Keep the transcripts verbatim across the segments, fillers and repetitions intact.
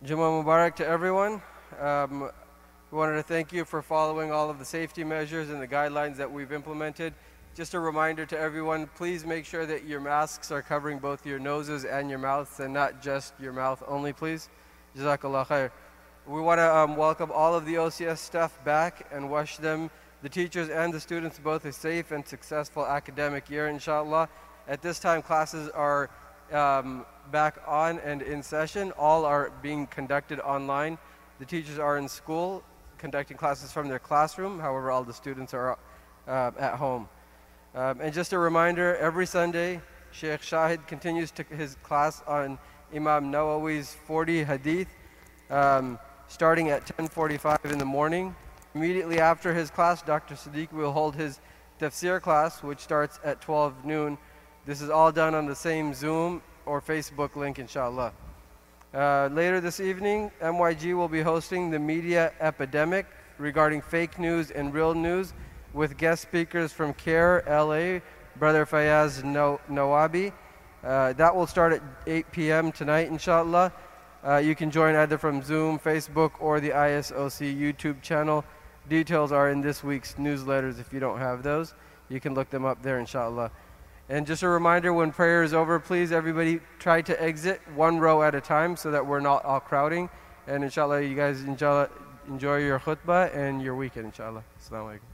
Jummah Mubarak to everyone. Um, we wanted to thank you for following all of the safety measures and the guidelines that we've implemented. Just a reminder to everyone, please make sure that your masks are covering both your noses and your mouths and not just your mouth only, please. Jazakallah khair. We want to um, welcome all of the O C S staff back and wish them, the teachers and the students, both a safe and successful academic year, inshallah. At this time, classes are um, back on and in session. All are being conducted online. The teachers are in school conducting classes from their classroom. However, all the students are uh, at home. Um, and just a reminder, every Sunday, Sheikh Shahid continues to his class on Imam Nawawi's forty hadith, um, starting at ten forty-five in the morning. Immediately after his class, Doctor Siddiq will hold his tafsir class, which starts at twelve noon. This is all done on the same Zoom or Facebook link, inshallah. Uh, later this evening, M Y G will be hosting the media epidemic regarding fake news and real news with guest speakers from CARE L A, Brother Fayaz no Nawabi. Uh, that will start at eight p m tonight, inshallah. Uh, you can join either from Zoom, Facebook, or the I S O C YouTube channel. Details are in this week's newsletters. If you don't have those, you can look them up there, inshallah. And just a reminder, when prayer is over, please everybody try to exit one row at a time so that we're not all crowding. And inshallah, you guys inshallah, enjoy your khutbah and your weekend, inshallah. Assalamu alaikum.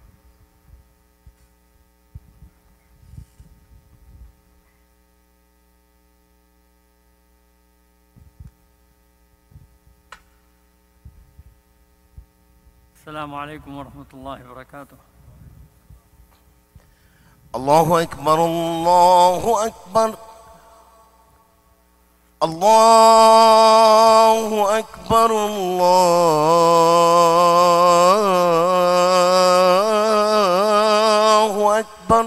السلام عليكم ورحمة الله وبركاته. الله أكبر الله أكبر الله أكبر الله أكبر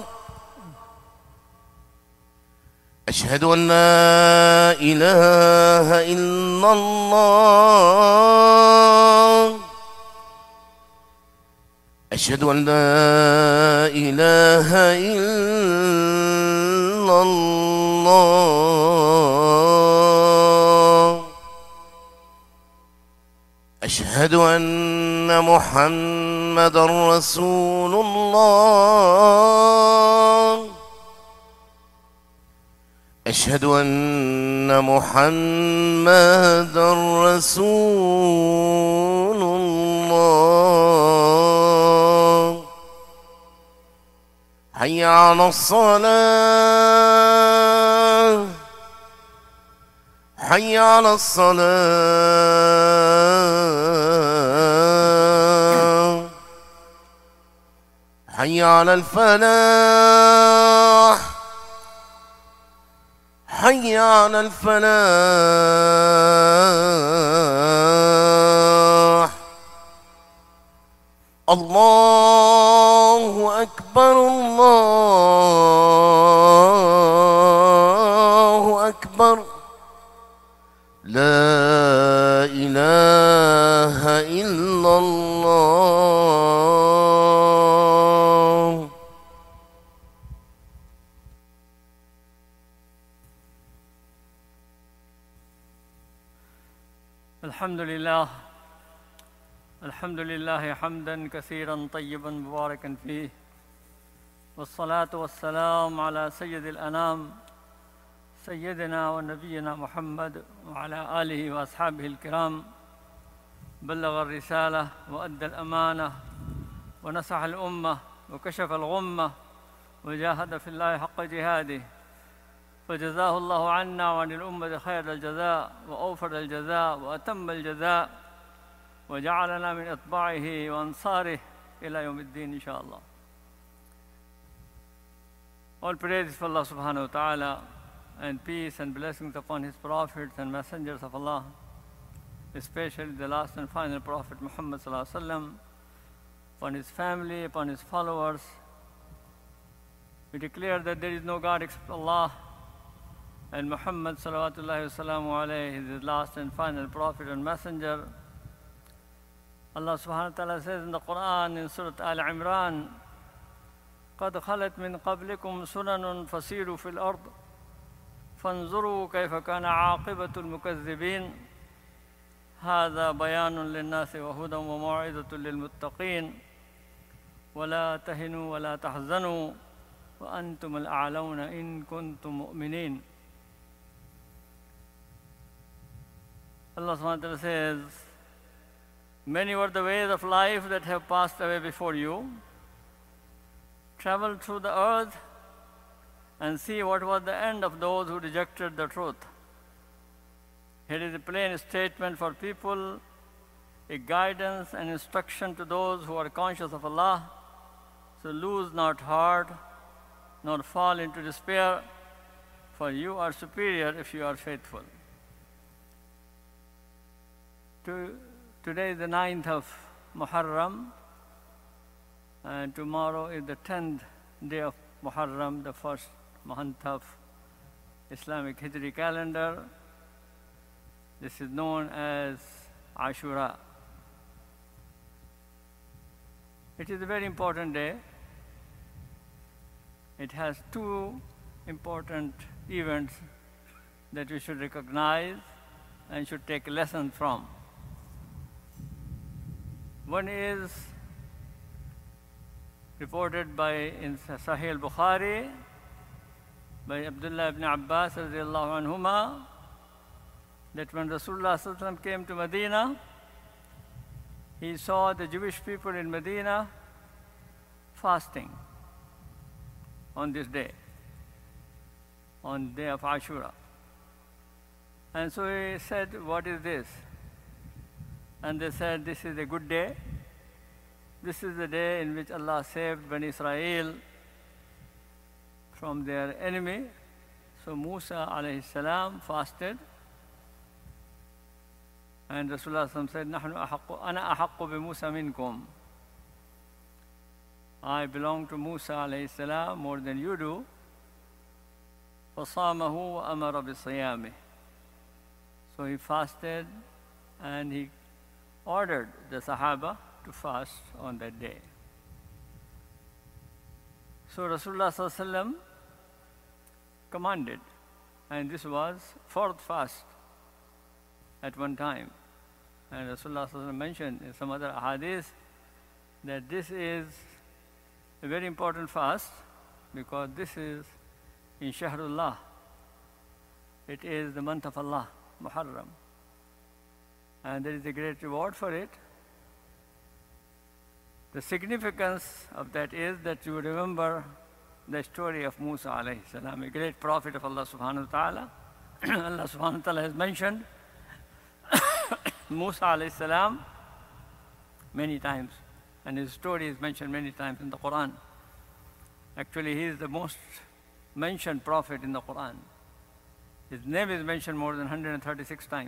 أشهد أن لا إله إلا الله أشهد أن لا إله إلا الله أشهد أن محمدًا رسول الله أشهد أن محمدًا رسول الله حي على الصلاة حي على الصلاة حي على الفلاح حي على الفلاح الله أكبر الله أكبر لا إله إلا الله الحمد لله الحمد لله حمدًا كثيرًا طيبًا مباركًا فيه والصلاة والسلام على سيد الأنام سيدنا ونبينا محمد وعلى آله وأصحابه الكرام بلغ الرسالة وأدى الأمانة ونصح الأمة وكشف الغمة وجاهد في الله حق جهاده فجزاه الله عنا وعن الأمة خير الجزاء وأوفر الجزاء وأتم الجزاء وجعلنا من أتباعه وأنصاره إلى يوم الدين إن شاء الله. All praise for Allah subhanahu wa ta'ala and peace and blessings upon his prophets and messengers of Allah, especially the last and final prophet Muhammad sallallahu alaihi wasallam, upon his family, upon his followers. We declare that there is no God except Allah, and Muhammad sallallahu alaihi is his last and final prophet and messenger. Allah subhanahu wa ta'ala says in the Quran in Surah Al-Imran, قَدْ خَلَتْ مِنْ قَبْلِكُمْ سُنَنٌ فَسِيرُوا فِي الْأَرْضِ فَانْظُرُوا كَيْفَ كَانَ عَاقِبَةُ الْمُكَذِّبِينَ. هذا بيان للناس وهدى وموعظة للمتقين ولا تهنوا ولا تحزنوا وأنتم الأعلون إن كنتم مؤمنين. Allah subhanahu wa ta'ala says, many were the ways of life that have passed away before you. Travel through the earth and see what was the end of those who rejected the truth. Here is a plain statement for people, a guidance and instruction to those who are conscious of Allah. So lose not heart, nor fall into despair, for you are superior if you are faithful. To, today is the ninth of Muharram, and tomorrow is the tenth day of Muharram, the first month of Islamic Hijri calendar. This is known as Ashura. It is a very important day. It has two important events that we should recognize and should take lessons from. One is reported by in Sahih al-Bukhari by Abdullah ibn Abbas radiallahu anhuma, that when Rasulullah sallallahu alaihi wasallam came to Medina, he saw the Jewish people in Medina fasting on this day, on the day of Ashura. And so he said, what is this? And they said, this is a good day. This is the day in which Allah saved Bani Israel from their enemy. So Musa alayhi salam fasted. And Rasulullah said, "Nahnu ahaqqu, ana ahaqqu bi Musa minkum." I belong to Musa alayhi salam more than you do. فَصَامَهُ وَأَمَرَ بِصِيَامِهِ. So he fasted and he ordered the Sahaba to fast on that day. So Rasulullah sallallahu alaihi wasallam commanded, and this was fourth fast at one time. And Rasulullah sallallahu alaihi wasallam mentioned in some other hadith that this is a very important fast because this is in Shahrullah. It is the month of Allah, Muharram. And there is a great reward for it. The significance of that is that you remember the story of Musa alayhi salam, a great prophet of Allah subhanahu wa ta'ala. Allah subhanahu wa ta'ala has mentioned Musa alayhi salam many times, and his story is mentioned many times in the Quran. Actually, he is the most mentioned prophet in the Quran. His name is mentioned more than one hundred thirty-six times.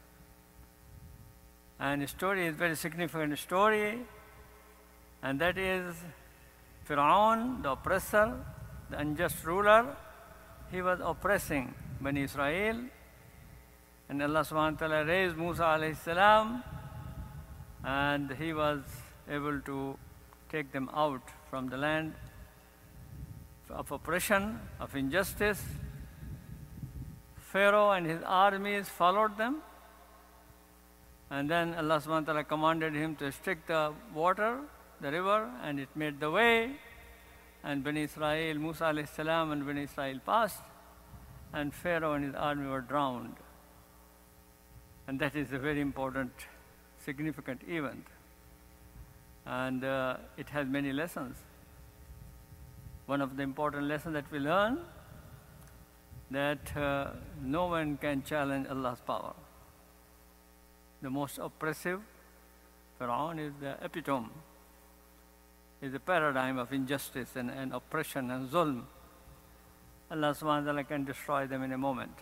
And his story is a very significant story, and that is Fir'aun, the oppressor, the unjust ruler. He was oppressing Bani Israel, and Allah subhanahu wa ta'ala raised Musa alayhi salam, and he was able to take them out from the land of oppression, of injustice. Pharaoh and his armies followed them, and then Allah subhanahu wa ta'ala commanded him to restrict the water, the river, and it made the way, and Bani Israel, Musa alayhi salam and Bani Israel passed, and Pharaoh and his army were drowned. And that is a very important, significant event. And uh, it has many lessons. One of the important lessons that we learn, that uh, no one can challenge Allah's power. The most oppressive, Fir'aun, is the epitome, is a paradigm of injustice and, and oppression and zulm. Allah subhanahu wa ta'ala can destroy them in a moment.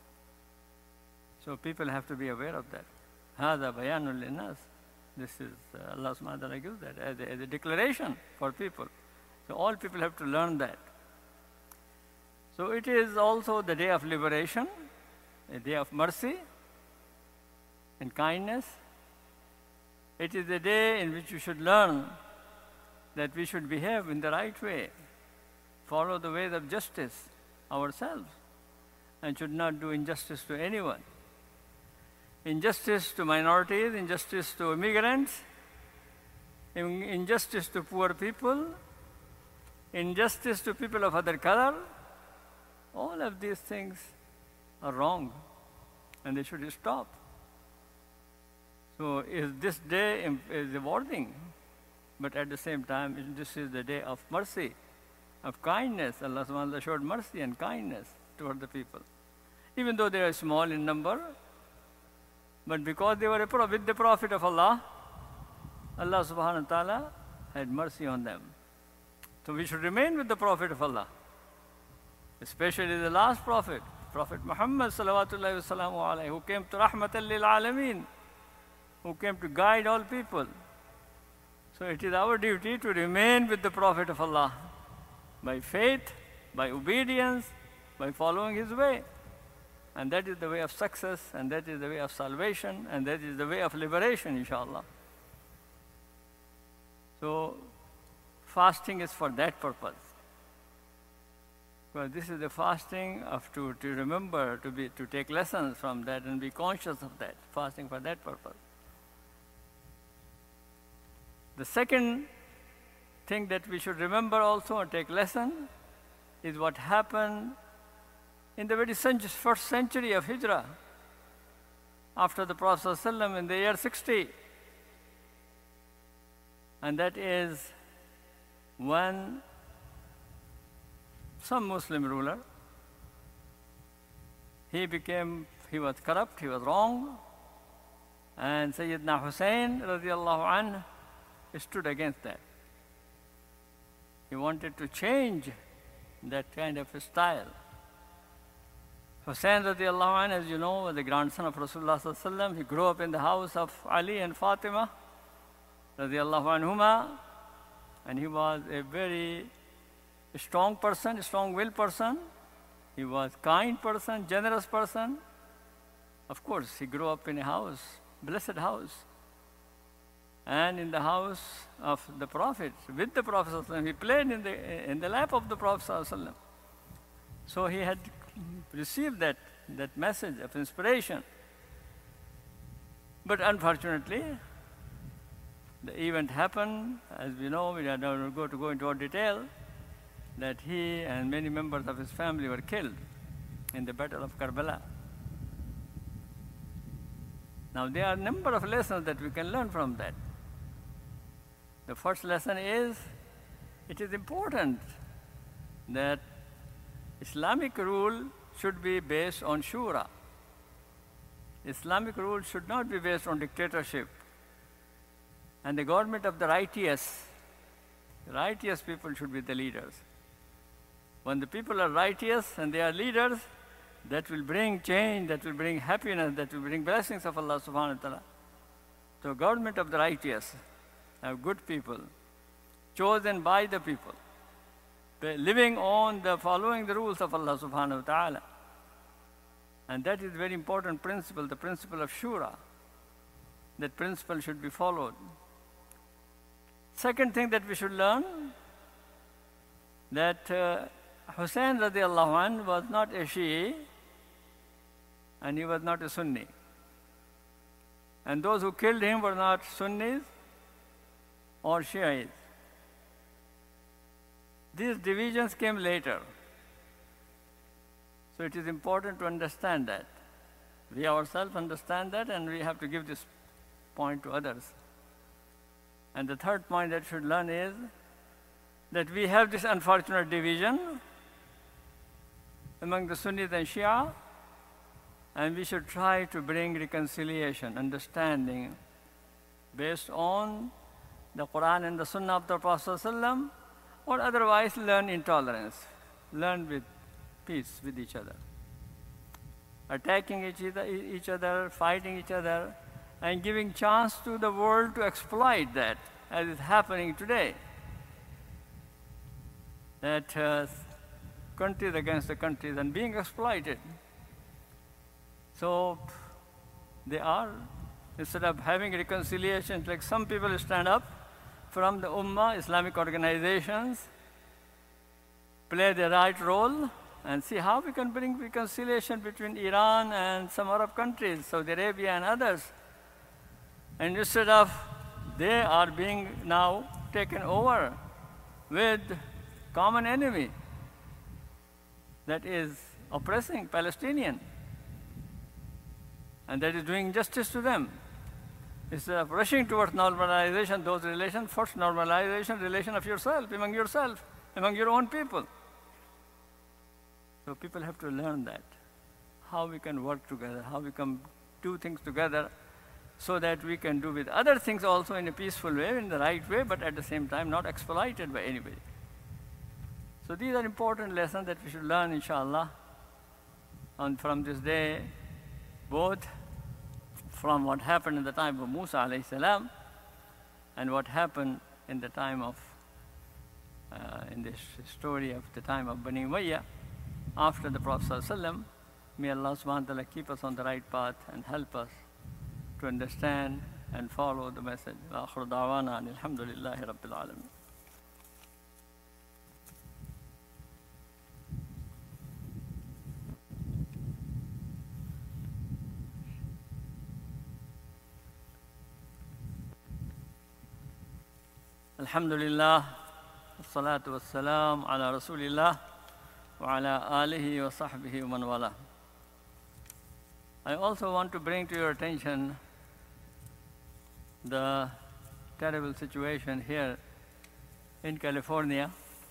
So people have to be aware of that. هَذَا بَيَانٌ لِلنَّاسِ. This is, uh, Allah subhanahu wa ta'ala gives that as a, as a declaration for people. So all people have to learn that. So it is also the day of liberation, a day of mercy and kindness. It is a day in which we should learn that we should behave in the right way, follow the ways of justice ourselves, and should not do injustice to anyone. injustice to minorities, injustice to immigrants, in- injustice to poor people, injustice to people of other color. All of these things are wrong, and they should stop. So is this day im- is rewarding, but at the same time, it- this is the day of mercy, of kindness. Allah subhanahu wa ta'ala showed mercy and kindness toward the people. Even though they are small in number, but because they were a pro- with the Prophet of Allah, Allah subhanahu wa ta'ala had mercy on them. So we should remain with the Prophet of Allah, especially the last Prophet, Prophet Muhammad salawatullahi wasalamu alayhi, who came to rahmatan lil alameen, who came to guide all people. So it is our duty to remain with the Prophet of Allah by faith, by obedience, by following his way. And that is the way of success, and that is the way of salvation, and that is the way of liberation, inshallah. So fasting is for that purpose. Well, this is the fasting of to, to remember, to be to take lessons from that and be conscious of that, fasting for that purpose. The second thing that we should remember also and take lesson is what happened in the very cent- first century of Hijrah, after the Prophet ﷺ in the year sixty. And that is when some Muslim ruler, he became, he was corrupt, he was wrong, and Sayyidina Hussein radiallahu anhu stood against that. He wanted to change that kind of style. Hussein radiallahu anhu, as you know, was the grandson of Rasulullah sallallahu alaihi wasallam. He grew up in the house of Ali and Fatima radiallahu anhuma, and he was a very strong person, strong-willed person. He was kind person, generous person. Of course, he grew up in a house, blessed house. And in the house of the Prophet, with the Prophet sallallahu alaihi wasallam, he played in the, in the lap of the Prophet sallallahu alaihi wasallam. So he had received that, that message of inspiration. But unfortunately, the event happened, as we know, we are not going to go into all detail, that he and many members of his family were killed in the Battle of Karbala. Now, there are a number of lessons that we can learn from that. The first lesson is, it is important that Islamic rule should be based on shura. Islamic rule should not be based on dictatorship. And the government of the righteous, righteous people should be the leaders. When the people are righteous and they are leaders, that will bring change, that will bring happiness, that will bring blessings of Allah subhanahu wa ta'ala. So government of the righteous, have good people, chosen by the people, living on the, following the rules of Allah subhanahu wa ta'ala. And that is a very important principle, the principle of shura. That principle should be followed. Second thing that we should learn, that uh, Hussein radiallahu anh was not a Shi'i, and he was not a Sunni. And those who killed him were not Sunnis or Shiites. These divisions came later. So it is important to understand that. We ourselves understand that, and we have to give this point to others. And the third point that we should learn is that we have this unfortunate division among the Sunnis and Shia, and we should try to bring reconciliation, understanding, based on the Quran and the Sunnah of the Prophet ﷺ, or otherwise learn intolerance, learn with peace with each other. Attacking each other, each other, fighting each other, and giving chance to the world to exploit that, as is happening today. That uh, countries against the countries and being exploited. So they are, instead of having reconciliation, like some people stand up from the Ummah, Islamic organizations, play the right role, and see how we can bring reconciliation between Iran and some Arab countries, Saudi Arabia and others. And instead of they are being now taken over with common enemy that is oppressing Palestinian, and that is doing injustice to them. Instead of rushing towards normalization, those relations, first normalization, relation of yourself, among yourself, among your own people. So people have to learn that, how we can work together, how we can do things together so that we can do with other things also in a peaceful way, in the right way, but at the same time not exploited by anybody. So these are important lessons that we should learn, inshallah, and from this day, both from what happened in the time of Musa alayhi salam and what happened in the time of, uh, in this story of the time of Bani Umayyah, after the Prophet sallallahu alaihi wasallam. May Allah subhanahu wa ta'ala keep us on the right path and help us to understand and follow the message. Wa akhiru da'wana alhamdulillahi rabbil alamin. Alhamdulillah, wassalatu wassalam ala rasulillah wa ala alihi wa sahbihi wa man wala. I also want to bring to your attention the terrible situation here in California.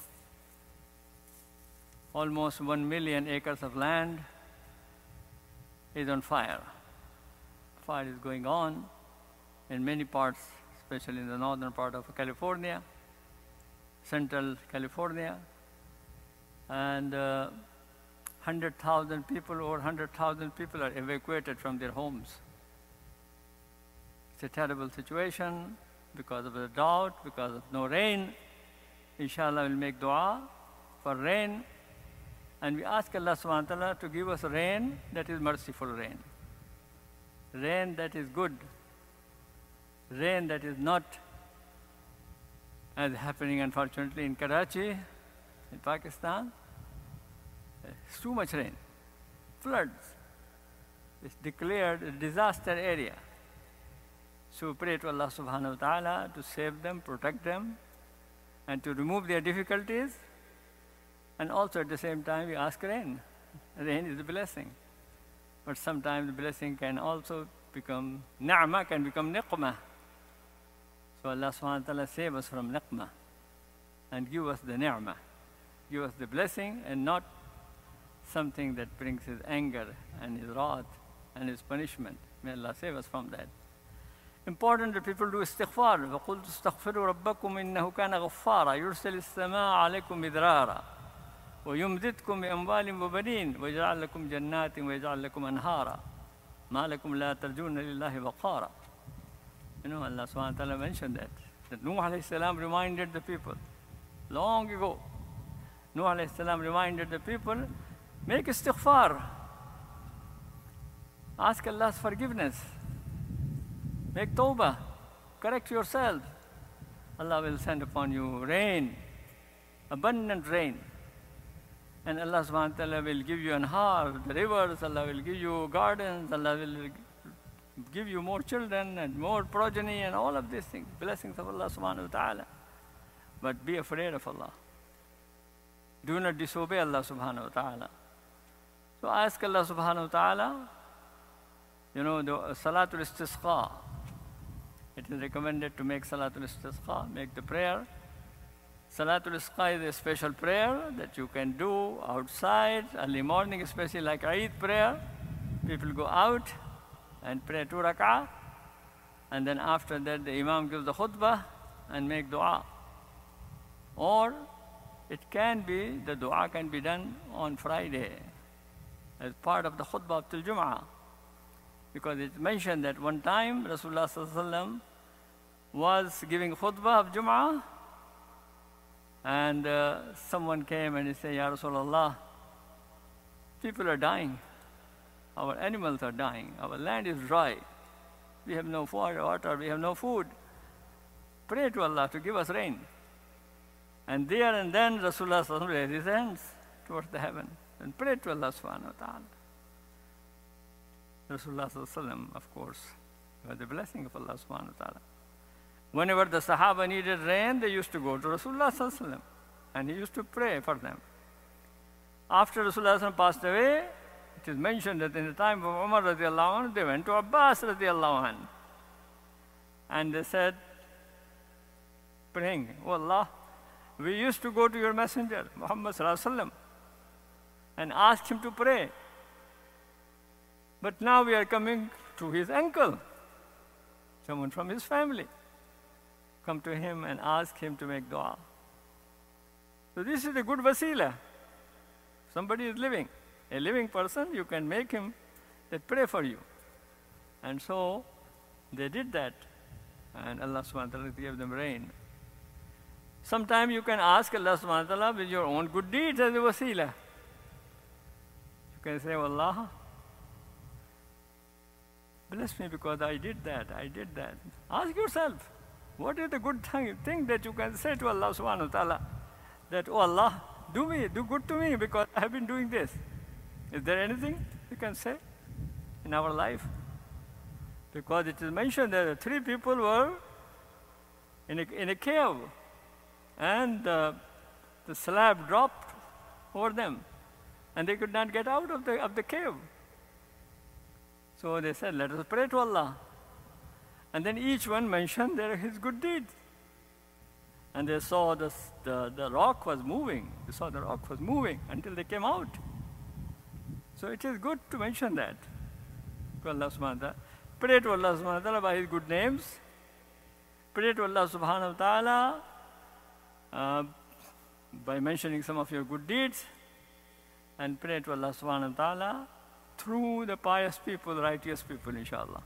Almost one million acres of land is on fire. Fire is going on in many parts, especially in the northern part of California, central California, and uh, one hundred thousand people, over one hundred thousand people are evacuated from their homes. It's a terrible situation because of the drought, because of no rain. Inshallah, we'll make dua for rain, and we ask Allah subhanahu wa ta'ala to give us rain that is merciful rain, rain that is good, rain that is not as happening unfortunately in Karachi, in Pakistan. It's too much rain, floods. It's declared a disaster area. So we pray to Allah subhanahu wa ta'ala to save them, protect them, and to remove their difficulties. And also at the same time we ask rain. Rain is a blessing. But sometimes the blessing can also become, ni'mah can become niqmah. So Allah subhanahu wa ta'ala save us from niqmah and give us the ni'mah. Give us the blessing and not something that brings his anger and his wrath and his punishment. May Allah save us from that. Important that people do istighfar. وَقُلْتُ اسْتَغْفِرُوا رَبَّكُمْ إِنَّهُ كَانَ غَفَّارًا يُرْسِلِ السَّمَاءَ عَلَيْكُمْ مِدْرَارًا وَيُمْدِدْكُمْ بِأَمْوَالٍ وَبَنِينَ وَيَجْعَلْ لَكُمْ جَنَّاتٍ وَيَجْعَلْ لَكُمْ أَنْهَارًا مَا لَكُمْ لَا تَرْجُونَ لِلَّهِ وَقَارًا. You know, Allah subhanahu wa ta'ala mentioned that. That Nuh alayhi salam reminded the people long ago. Nuh alayhi salam reminded the people, make istighfar. Ask Allah's forgiveness. Make tawbah. Correct yourself. Allah will send upon you rain, abundant rain. And Allah subhanahu wa ta'ala will give you anhar, the rivers. Allah will give you gardens. Allah will give you more children and more progeny and all of these things. Blessings of Allah subhanahu wa ta'ala. But be afraid of Allah. Do not disobey Allah subhanahu wa ta'ala. So ask Allah subhanahu wa ta'ala, you know, the Salatul Istisqa. It is recommended to make Salatul Istisqa, make the prayer. Salatul Istisqa is a special prayer that you can do outside, early morning, especially like Eid prayer. People go out and pray two rak'ah, and then after that the Imam gives the khutbah and make dua. Or it can be, the dua can be done on Friday as part of the khutbah of Til Jum'ah. Because it's mentioned that one time Rasulullah sallallahu alaihi wasallam was giving khutbah of Jum'ah, and uh, someone came and he said, Ya Rasulullah, people are dying. Our animals are dying. Our land is dry. We have no water, we have no food. Pray to Allah to give us rain. And there and then Rasulullah sallallahu alaihi wasallam raised his hands towards the heaven. and pray to Allah subhanahu wa ta'ala. Rasulullah sallallahu alaihi wasallam, of course, with the blessing of Allah subhanahu wa ta'ala. Whenever the Sahaba needed rain, they used to go to Rasulullah sallallahu alaihi wasallam, and he used to pray for them. After Rasulullah sallallahu alaihi wasallam passed away, it is mentioned that in the time of Umar radiallahu anhu, they went to Abbas radiallahu anhu, and they said, praying, "Oh Allah, we used to go to your messenger, Muhammad sallallahu alaihi wasallam, and ask him to pray. But now we are coming to his uncle, someone from his family. Come to him and ask him to make dua." So this is a good wasila. Somebody is living, a living person, you can make him that pray for you. And so they did that, and Allah subhanahu wa ta'ala gave them rain. Sometimes you can ask Allah subhanahu wa ta'ala with your own good deeds as a wasila. You can say, "Oh Allah, bless me because I did that, I did that." Ask yourself, what is the good thing, thing that you can say to Allah subhanahu wa ta'ala? That, "Oh Allah, do me, do good to me because I have been doing this." Is there anything you can say in our life? Because it is mentioned that three people were in a, in a cave, and uh, the slab dropped over them, and they could not get out of the, of the cave. So they said, "Let us pray to Allah." And then each one mentioned their, his good deeds. And they saw the, the, the rock was moving. They saw the rock was moving until they came out. So it is good to mention that to Allah subhanahu wa ta'ala. Pray to Allah subhanahu wa ta'ala by his good names. Pray to Allah subhanahu wa ta'ala uh, by mentioning some of your good deeds. And pray to Allah subhanahu wa ta'ala through the pious people, righteous people, inshallah.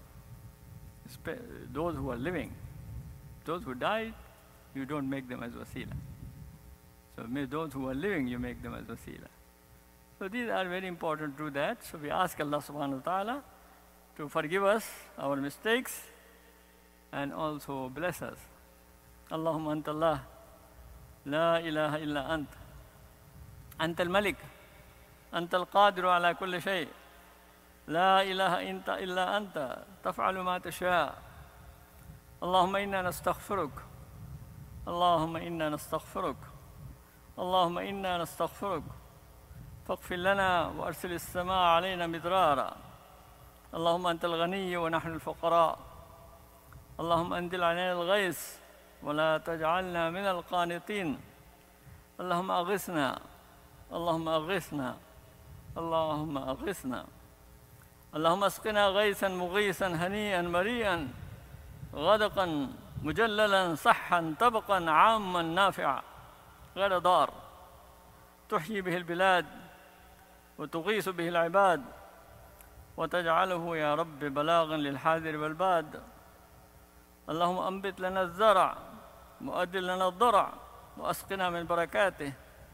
Those who are living. Those who died, you don't make them as wasila. So may those who are living, you make them as wasila. So these are very important to do that. So we ask Allah subhanahu wa ta'ala to forgive us our mistakes and also bless us. Allahumma anta Allah, la ilaha illa ant. Anta al-Malik, anta al-Qadiru ala kulli shay. لا إله إنت إلا أنت تفعل ما تشاء. اللهم إنا نستغفرك اللهم إنا نستغفرك اللهم إنا نستغفرك فاغفر لنا وأرسل السماء علينا مدرارا. اللهم أنت الغني ونحن الفقراء. اللهم أنزل علينا الغيث ولا تجعلنا من القانطين. اللهم أغثنا اللهم أغثنا اللهم أغثنا. اللهم اسقنا غيثا مغيثا هنيئا مريئا غدقا مجللا صحا طبقا عاما نافعا غير ضار تحيي به البلاد وتغيث به العباد وتجعله يا رب بلاغا للحاضر والباد. اللهم أنبت لنا الزرع وأدل لنا الضرع وأسقنا من بركاته.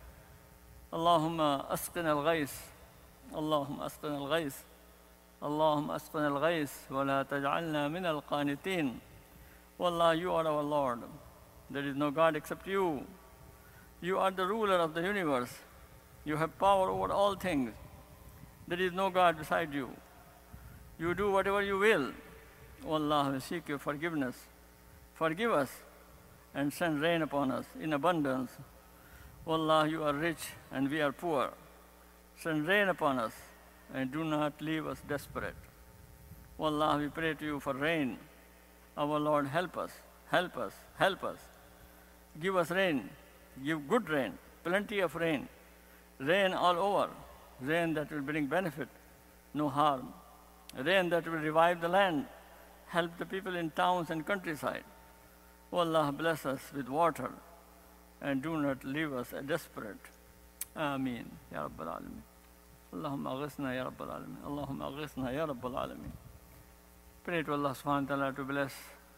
اللهم أسقنا الغيث اللهم أسقنا الغيث اللهم أسقنا الغيث ولا تجعلنا من القانتين. Wallah, you are our Lord. There is no God except you. You are the ruler of the universe. You have power over all things. There is no God beside you. You do whatever you will. O Allah, we seek your forgiveness. Forgive us and send rain upon us in abundance. O Allah, you are rich and we are poor. Send rain upon us and do not leave us desperate. O Allah, we pray to you for rain. Our Lord, help us, help us, help us. Give us rain, give good rain, plenty of rain. Rain all over, rain that will bring benefit, no harm. Rain that will revive the land, help the people in towns and countryside. O Allah, bless us with water and do not leave us desperate. Ameen. Ya Rabbal Alameen. Allahumma aghithna ya Rabbal Alameen. Allahumma aghithna ya Rabbal Alameen. Pray to Allah subhanahu wa ta'ala to bless,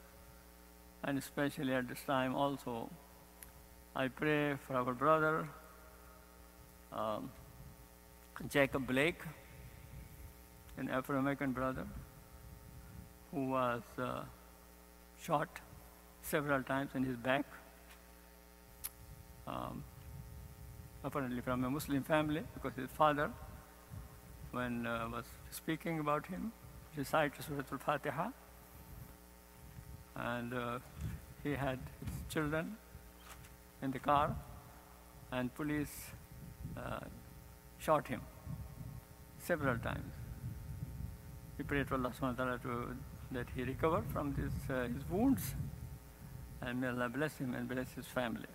and especially at this time also, I pray for our brother, um, Jacob Blake, an Afro-American brother who was uh, shot several times in his back. Um, apparently from a Muslim family, because his father, when uh, was speaking about him, recited Surah Al-Fatiha, and uh, he had his children in the car, and police uh, shot him several times. We pray to Allah subhanahu wa ta'ala to, that he recover from this, uh, his wounds, and may Allah bless him and bless his family.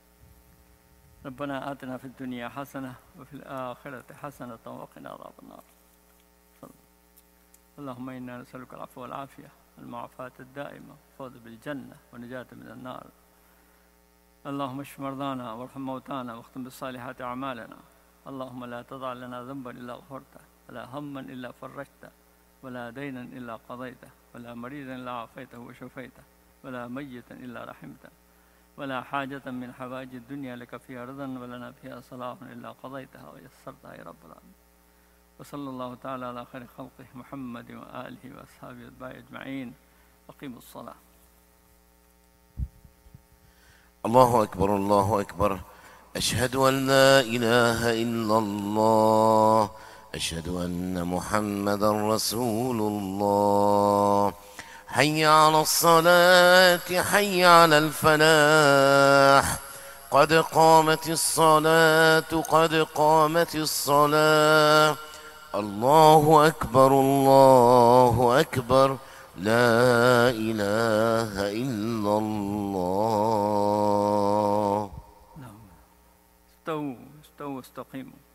ربنا آتنا في الدنيا حسنة وفي الآخرة حسنة وقنا عذاب النار. اللهم إنا نسألك العفو والعافية المعافاة الدائمة والفوز بالجنة ونجاة من النار. اللهم اشف مرضانا وارحم موتانا واختم بالصالحات أعمالنا. اللهم لا تضع لنا ذنبا إلا غفرته، ولا هما إلا فرجته، ولا دينا إلا قضيته، ولا مريضا إلا عافيته وشفيته، ولا ميتا إلا رحمته، ولا حاجة من حوائج الدنيا لك فيها رضا ولنا فيها صلاح إلا قضيتها ويسرتها يا رب العالمين. وصلى الله تعالى على خير خلقه محمد وآله وأصحابه وأتباعه أجمعين. أقيموا الصلاة. الله أكبر الله أكبر. أشهد أن لا إله إلا الله، أشهد أن محمدا رسول الله. حي على الصلاة حي على الفلاح، قد قامت الصلاة قد قامت الصلاة. الله أكبر الله أكبر، لا إله إلا الله. استووا استووا استقيموا.